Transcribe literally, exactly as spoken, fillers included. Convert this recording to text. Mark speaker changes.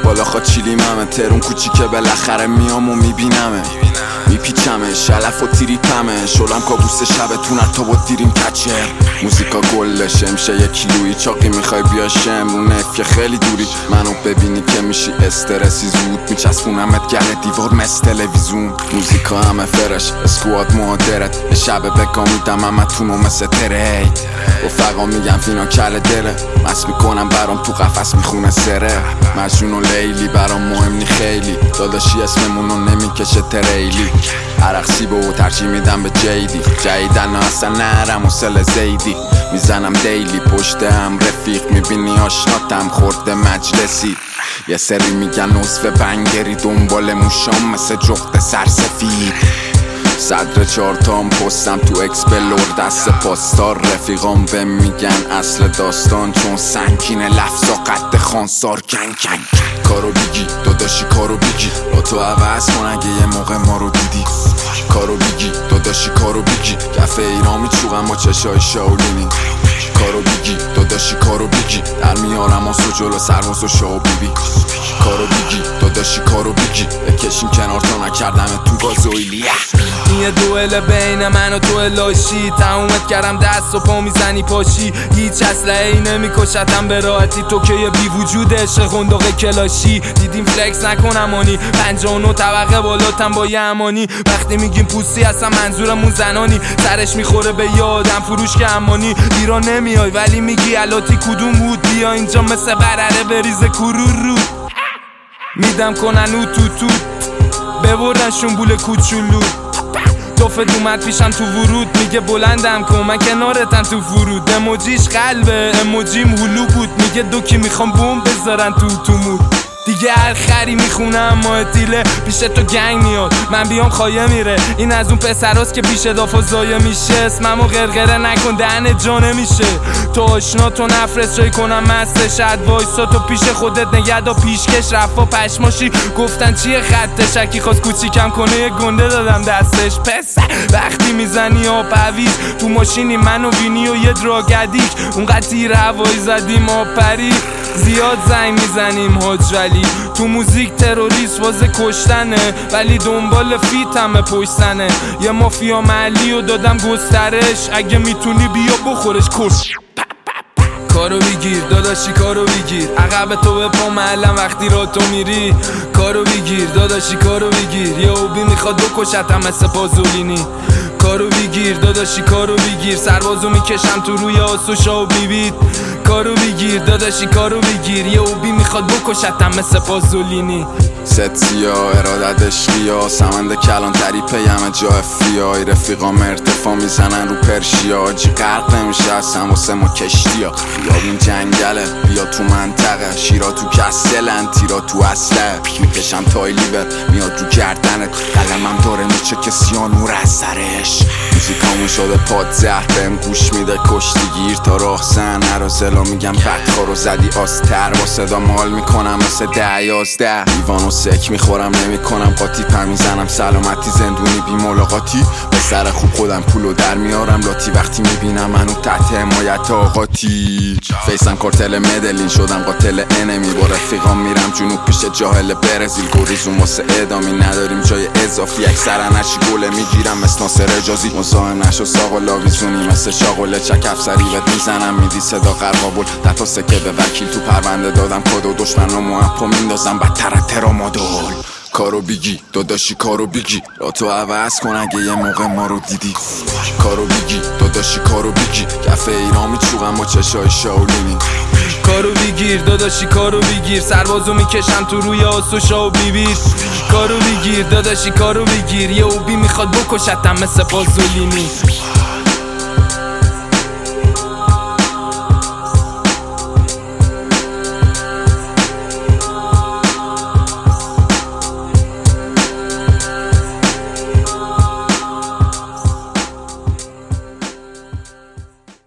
Speaker 1: بالا خوا چیلیممه، ترون کوچیکه بالاخره میام و میبینمه، میپیچمه شلف و تریپمه، شلم کابوس شبتون تا با دیریم کچر. موزیکا گلشه میشه یه کیلویی، چاقی میخوای بیا شم رو نف که خیلی دوری، منو ببینی که میشی استرسی زود، میچسبونمت گره دیوار مثل تلویزیون. موزیکا همه فرش اسکواد مهادرت، یه شب بکا میدم همتونو مثل تره، رفقا میگم فینا کل دره، مس میکنم برام تو قفس میخونه سره، مجنون و لیلی برام مهم نی خیلی، داداشی اسممونو نمیکشه تریلی، عرق سیبه و ترجیح میدم به جیدی، جیدن اصلا نرم و سل زیدی، میزنم دیلی پشت هم رفیق، میبینی آشناتم خورده مجلسی، یه سری میگن نصف بنگری دنبال موشام مثل جغد سرسفید، صدر چارتام پستم تو اکسپلور دست پاسدار، رفیقام بهم میگن اصل داستان چون سنگین لفظا قد خانسار گنگ گنگ. کارو بگی داداشی کارو بگی، با تو عوض کن اگه یه موقع ما رو دیدی، کارو بگی داداشی کارو بگی، کف ایران میچوغم با چشای شاولینی، کارو بگی داداشی کارو بگی، در میارم آسو جلو سرموز و شاو بیبی، کارو بگی داداشی کارو بگی، بکشیم کنار تا نکردم تو گازویلی.
Speaker 2: این یه دوئل بین من و تو لاشی، تمومت کردم دست و پا میزنی پاشی، هیچ اسلحه ای نمیکشتم به راحتی، تو که یه بی وجود عشق خندق کلاشی، دیدیم فلکس نکنم آنی، پنجاه و نه طبقه بالاتم با یه امانی، وقتی میگیم پوستی اصلا منظورمون زنانی، سرش میخوره به یه آدم فروش که امانی، ایران نمیای ولی میگی الاتی کدوم بود، بیا اینجا مثل برره بریز کرور رو، میدم کنن او تو تو ببردن شنبول کوچولو، توفت اومد پیشم تو ورود، میگه بلندم کن من کنارتم تو فرود، اموجیش قلبه اموجیم هلو بود، میگه دوکی میخوام بوم بذارن تو تو مود، دیگه هر خری میخونم ماه تیله پیش تو گنگ میاد، من بیام خایه میره، این از اون پسراست که پیش دافا زایه میشه، اسممو غرغره نکن دهن جانه میشه، تو آشنا تو نفرست جای کنم مستش، وایسا تو پیش خودت نگهدا پیشکش، رفا پشماشی گفتن چیه خطش، اکی خواست کوچیکم کنه یه گنده دادم دستش، پسر وقتی میزنی آب هویز تو ماشینی منو بینی و یه دراگدیک، اونقدر تیر هوایی زدیم آب پری، زیاد زنگ میزنیم حاج ولی، تو موزیک تروریست واسه کشتنه، ولی دنبال فیت همه پشتنه، یه مافیا محلی و دادم گسترش، اگه میتونی بیا بخورش کش، کارو بگیر داداشی کارو بگیر، عقب تو به پا معلم وقتی را تو میری، کارو بگیر داداشی کارو بگیر، یه اوبی میخواد بکشتم مثل پازولینی، کارو بگیر داداشی کارو بگیر، سربازو میکشم تو روی آسو شاو بیبید، کارو بگیر داداشی کارو بگیر، یه اوبی میخواد بکشتم مثل پازولینی،
Speaker 1: ست سیاه ارادت عشقیا، سمند کلانتری پیمه جا افیای، رفیقام ارتفاع میزنن رو پرشیا، جی غرق نمیشه اصلا واسه ما کشتیا، خیابون جنگله بیا تو منطقه، شیرا تو کسلن تیرا تو اصله، میکشم تای لیور میاد رو گردنت، قلمم داره میچه کسی ها نور از سرش، موزیکامون شده پاد زهر بهم گوش میده کشتیگیر تا راه زن، نرازلا میگم بدخارو زدی آستر، با صدا مال میکنم مثل ده یازده، دیوانو سک میخورم نمی کنم قاطی، پر میزنم سلامتی زندونی بی ملاقاتی، به سر خوب خودم پولو در میارم لاتی، وقتی میبینم منو تحت حمایت آقاتی، فیسم کارتل مدلین شدم قاتل انمی، با رفیقام میرم جنوب پیش جاهل برزیل، گریزون واسه اعدامی نداریم جای اضافی، اکثرا هرچی گله میگیرم مثل ناصر اجازی، مزاحم نشو ساق و لاویزونی مثل شاغله، چک افسری بهت میزنم میدی صدا قرقابل، دتا سکه به وکیل تو پرونده دادم کادو، دشمن رو محپا میندازم بدتر از ترامادول، کارو بگی داداشی کارو بگی، را تو عوض کن اگه یه موقع ما رو دیدی، کارو بگی داداشی کارو بگی، کف ایران میچوغم با چشای شاولینی،
Speaker 2: کارو بگیر داداشی کارو بگیر، سربازو میکشم تو روی آسو شاو بیبیر، کارو بگیر داداشی کارو بگیر، یه اوبی میخواد بکشتم مثل پازولینی.